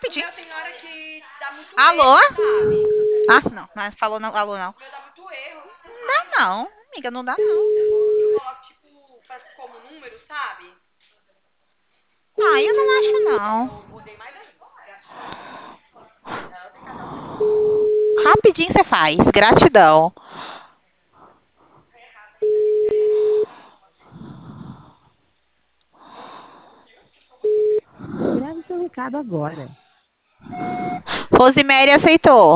rapidinho. meu tem hora que dá muito Alô? erro, sabe? Ah, não, não falou não, alô não. O meu dá muito erro, você Dá sabe? não, amiga, não dá não. Eu coloco, tipo, como número, sabe? Ah, eu não acho Aí não. eu mudei mais ainda. Gratidão. Ela tem cartão também. Rapidinho você faz, gratidão. Grave seu recado agora. Rosiméria aceitou.